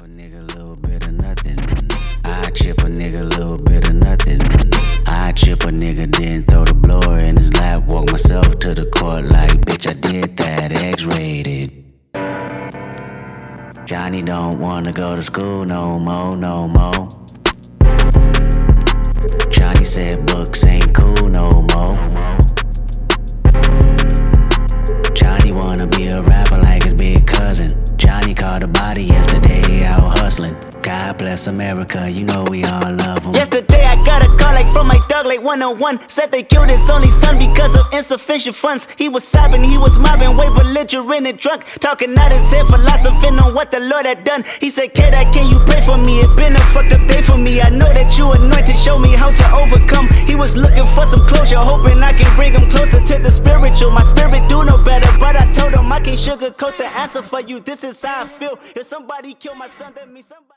a nigga a little bit of nothing. I chip a nigga a little bit of nothing. I chip a nigga, then throw the blower in his lap. Walk myself to the court like, bitch, I did that, X-rated. Johnny don't wanna go to school no more, no more. Johnny said books ain't cool no more. Johnny wanna be a rapper like his big cousin. Johnny caught a body yesterday out hustling. God bless America, you know we all love him. Yesterday I got a call like from my dog like 101. Said they killed his only son because of insufficient funds. He was sobbing, he was mobbing, way belligerent and drunk, talking out his head, philosophing on what the Lord had done. He said, kid, can you pray for me? It been a fucked up day for me. I know that you anointed, show me how to overcome. He was looking for some closure, hoping I can bring him closer to the spiritual. My spirit do no better, but I told him I can't sugarcoat the answer for you. This is how I feel. If somebody killed my son, that means somebody